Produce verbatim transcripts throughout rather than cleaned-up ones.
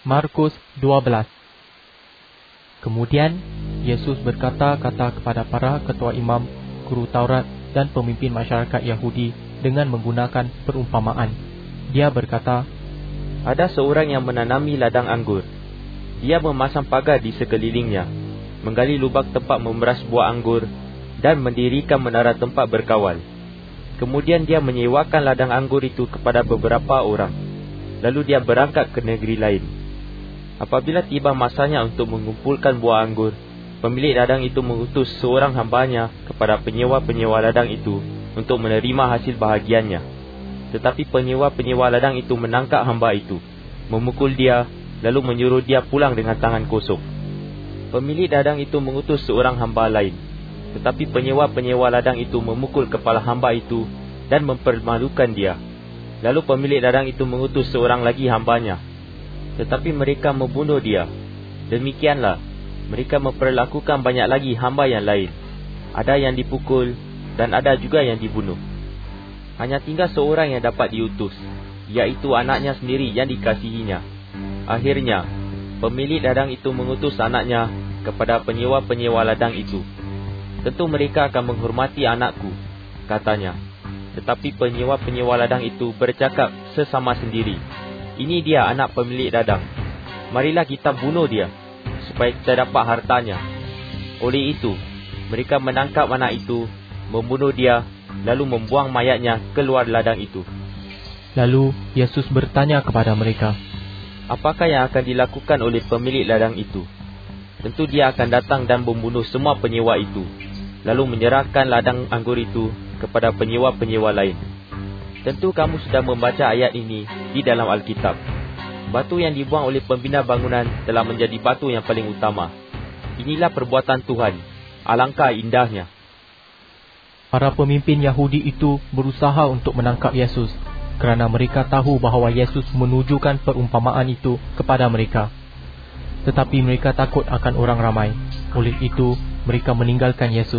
Markus dua belas. Kemudian Yesus berkata-kata kepada para ketua imam, guru Taurat dan pemimpin masyarakat Yahudi dengan menggunakan perumpamaan. Dia berkata, "Ada seorang yang menanami ladang anggur. Dia memasang pagar di sekelilingnya, menggali lubang tempat memeras buah anggur dan mendirikan menara tempat berkawal. Kemudian dia menyewakan ladang anggur itu kepada beberapa orang. Lalu dia berangkat ke negeri lain. Apabila tiba masanya untuk mengumpulkan buah anggur, pemilik ladang itu mengutus seorang hambanya kepada penyewa-penyewa ladang itu untuk menerima hasil bahagiannya. Tetapi penyewa-penyewa ladang itu menangkap hamba itu, memukul dia, lalu menyuruh dia pulang dengan tangan kosong. Pemilik ladang itu mengutus seorang hamba lain, tetapi penyewa-penyewa ladang itu memukul kepala hamba itu dan mempermalukan dia. Lalu pemilik ladang itu mengutus seorang lagi hambanya, tetapi mereka membunuh dia. Demikianlah, mereka memperlakukan banyak lagi hamba yang lain. Ada yang dipukul dan ada juga yang dibunuh. Hanya tinggal seorang yang dapat diutus, iaitu anaknya sendiri yang dikasihinya. Akhirnya, pemilik ladang itu mengutus anaknya kepada penyewa-penyewa ladang itu. Tentu mereka akan menghormati anakku, katanya. Tetapi penyewa-penyewa ladang itu bercakap sesama sendiri, ini dia anak pemilik ladang. Marilah kita bunuh dia, supaya kita dapat hartanya. Oleh itu, mereka menangkap anak itu, membunuh dia, lalu membuang mayatnya keluar ladang itu. Lalu Yesus bertanya kepada mereka, "Apakah yang akan dilakukan oleh pemilik ladang itu? Tentu dia akan datang dan membunuh semua penyewa itu, lalu menyerahkan ladang anggur itu kepada penyewa-penyewa lain. Tentu kamu sudah membaca ayat ini di dalam Alkitab. Batu yang dibuang oleh pembina bangunan telah menjadi batu yang paling utama. Inilah perbuatan Tuhan. Alangkah indahnya." Para pemimpin Yahudi itu berusaha untuk menangkap Yesus, kerana mereka tahu bahawa Yesus menunjukkan perumpamaan itu kepada mereka. Tetapi mereka takut akan orang ramai. Oleh itu, mereka meninggalkan Yesus.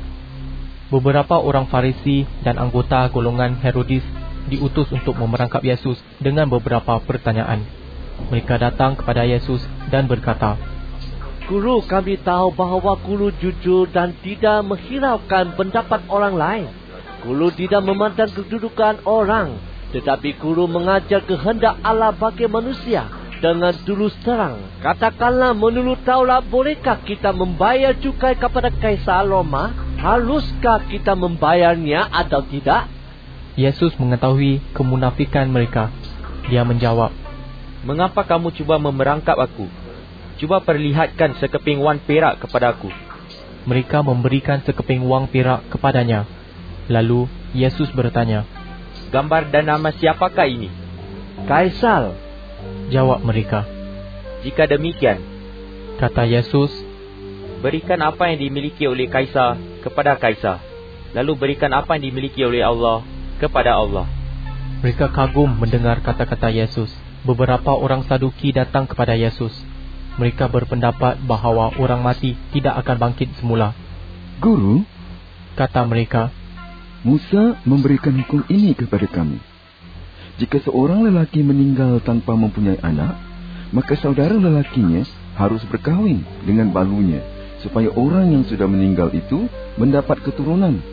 Beberapa orang Farisi dan anggota golongan Herodis diutus untuk memerangkap Yesus dengan beberapa pertanyaan. Mereka datang kepada Yesus dan berkata, "Guru, kami tahu bahawa Guru jujur dan tidak menghiraukan pendapat orang lain. Guru tidak memandang kedudukan orang, tetapi Guru mengajar kehendak Allah bagi manusia dengan tulus terang. Katakanlah, menurut Taurat, bolehkah kita membayar cukai kepada Kaisar Roma? Haruskah kita membayarnya atau tidak?" Yesus mengetahui kemunafikan mereka. Dia menjawab, "Mengapa kamu cuba memerangkap aku? Cuba perlihatkan sekeping wang perak kepada aku." Mereka memberikan sekeping wang perak kepadanya. Lalu Yesus bertanya, "Gambar dan nama siapakah ini?" "Kaisar," jawab mereka. "Jika demikian," kata Yesus, "berikan apa yang dimiliki oleh Kaisar kepada Kaisar, lalu berikan apa yang dimiliki oleh Allah kepada Allah." Mereka kagum mendengar kata-kata Yesus. Beberapa orang Saduki datang kepada Yesus. Mereka berpendapat bahawa orang mati tidak akan bangkit semula. "Guru," kata mereka, "Musa memberikan hukum ini kepada kami. Jika seorang lelaki meninggal tanpa mempunyai anak, maka saudara lelakinya harus berkahwin dengan balunya, supaya orang yang sudah meninggal itu mendapat keturunan.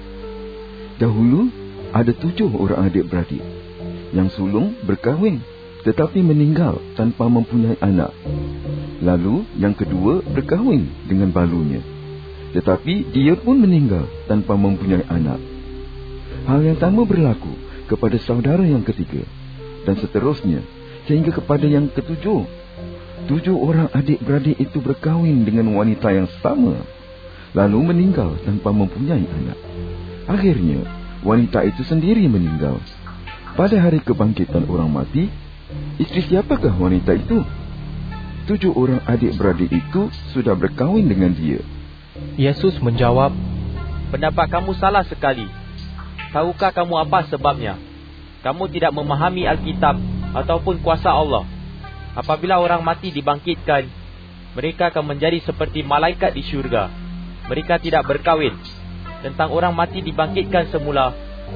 Dahulu ada tujuh orang adik-beradik. Yang sulung berkahwin tetapi meninggal tanpa mempunyai anak. Lalu yang kedua berkahwin dengan balunya, tetapi dia pun meninggal tanpa mempunyai anak. Hal yang sama berlaku kepada saudara yang ketiga, dan seterusnya sehingga kepada yang ketujuh. Tujuh orang adik-beradik itu berkahwin dengan wanita yang sama, lalu meninggal tanpa mempunyai anak. Akhirnya wanita itu sendiri meninggal. Pada hari kebangkitan orang mati, isteri siapakah wanita itu? Tujuh orang adik-beradik itu sudah berkahwin dengan dia." Yesus menjawab, "Pendapat kamu salah sekali. Tahukah kamu apa sebabnya? Kamu tidak memahami Alkitab ataupun kuasa Allah. Apabila orang mati dibangkitkan, mereka akan menjadi seperti malaikat di syurga. Mereka tidak berkahwin. Tentang orang mati dibangkitkan semula,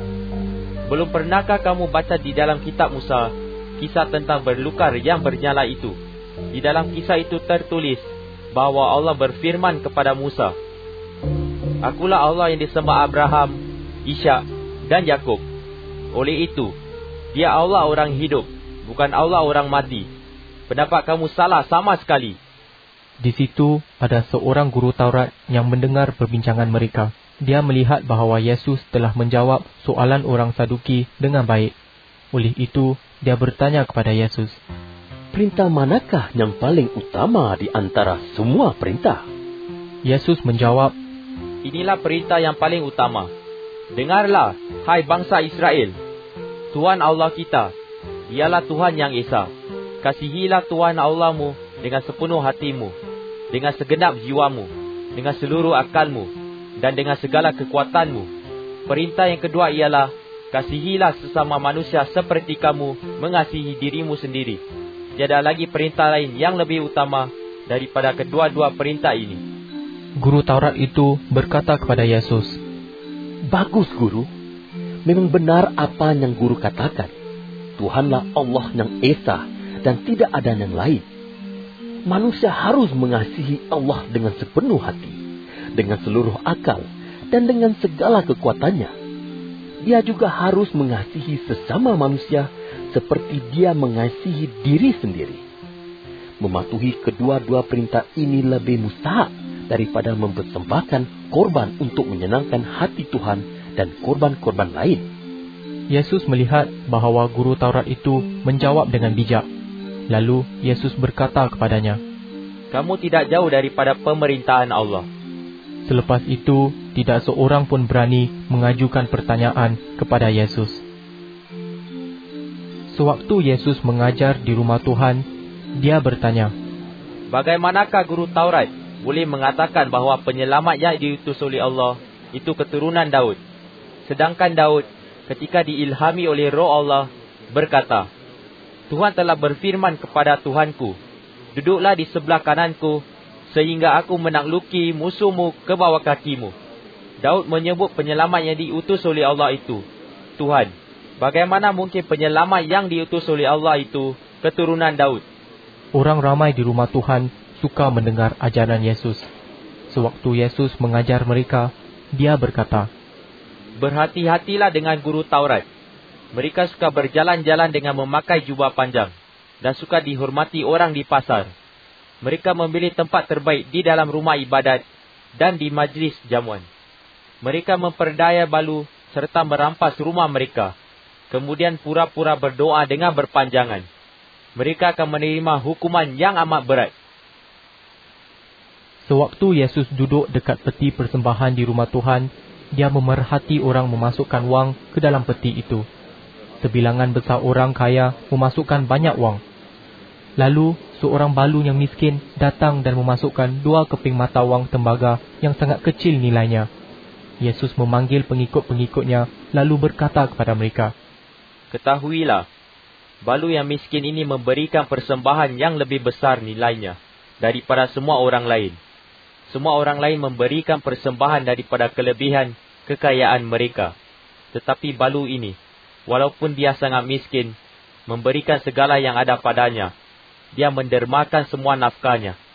belum pernahkah kamu baca di dalam kitab Musa kisah tentang berlukar yang bernyala itu? Di dalam kisah itu tertulis bahawa Allah berfirman kepada Musa, "Akulah Allah yang disembah Abraham, Ishak dan Yakub. Oleh itu, Dia Allah orang hidup, bukan Allah orang mati. Pendapat kamu salah sama sekali." Di situ ada seorang guru Taurat yang mendengar perbincangan mereka. Dia melihat bahawa Yesus telah menjawab soalan orang Saduki dengan baik. Oleh itu, dia bertanya kepada Yesus, "Perintah manakah yang paling utama di antara semua perintah?" Yesus menjawab, "Inilah perintah yang paling utama. Dengarlah, hai bangsa Israel. Tuhan Allah kita, Dialah Tuhan yang Esa. Kasihilah Tuhan Allahmu dengan sepenuh hatimu, dengan segenap jiwamu, dengan seluruh akalmu, dan dengan segala kekuatanmu. Perintah yang kedua ialah, kasihilah sesama manusia seperti kamu mengasihi dirimu sendiri. Tiada lagi perintah lain yang lebih utama daripada kedua-dua perintah ini." Guru Taurat itu berkata kepada Yesus, "Bagus, Guru. Memang benar apa yang Guru katakan. Tuhanlah Allah yang Esa dan tidak ada yang lain. Manusia harus mengasihi Allah dengan sepenuh hati, dengan seluruh akal, dan dengan segala kekuatannya. Dia juga harus mengasihi sesama manusia seperti dia mengasihi diri sendiri. Mematuhi kedua-dua perintah ini lebih mustahak daripada mempersembahkan korban untuk menyenangkan hati Tuhan dan korban-korban lain." Yesus melihat bahawa guru Taurat itu menjawab dengan bijak. Lalu Yesus berkata kepadanya, "Kamu tidak jauh daripada pemerintahan Allah." Selepas itu, tidak seorang pun berani mengajukan pertanyaan kepada Yesus. Sewaktu Yesus mengajar di rumah Tuhan, dia bertanya, "Bagaimanakah guru Taurat boleh mengatakan bahawa penyelamat yang diutus oleh Allah itu keturunan Daud? Sedangkan Daud, ketika diilhami oleh Roh Allah, berkata, 'Tuhan telah berfirman kepada Tuhanku, duduklah di sebelah kananku, sehingga aku menakluki musuhmu ke bawah kakimu.' Daud menyebut penyelamat yang diutus oleh Allah itu Tuhan. Bagaimana mungkin penyelamat yang diutus oleh Allah itu keturunan Daud?" Orang ramai di rumah Tuhan suka mendengar ajaran Yesus. Sewaktu Yesus mengajar mereka, dia berkata, "Berhati-hatilah dengan guru Taurat. Mereka suka berjalan-jalan dengan memakai jubah panjang dan suka dihormati orang di pasar. Mereka memilih tempat terbaik di dalam rumah ibadat dan di majlis jamuan. Mereka memperdaya balu serta merampas rumah mereka. Kemudian pura-pura berdoa dengan berpanjangan. Mereka akan menerima hukuman yang amat berat." Sewaktu Yesus duduk dekat peti persembahan di rumah Tuhan, dia memerhati orang memasukkan wang ke dalam peti itu. Sebilangan besar orang kaya memasukkan banyak wang. Lalu, seorang balu yang miskin datang dan memasukkan dua keping mata wang tembaga yang sangat kecil nilainya. Yesus memanggil pengikut-pengikutnya, lalu berkata kepada mereka, "Ketahuilah, balu yang miskin ini memberikan persembahan yang lebih besar nilainya daripada semua orang lain. Semua orang lain memberikan persembahan daripada kelebihan kekayaan mereka. Tetapi balu ini, walaupun dia sangat miskin, memberikan segala yang ada padanya. Dia mendermakan semua nafkahnya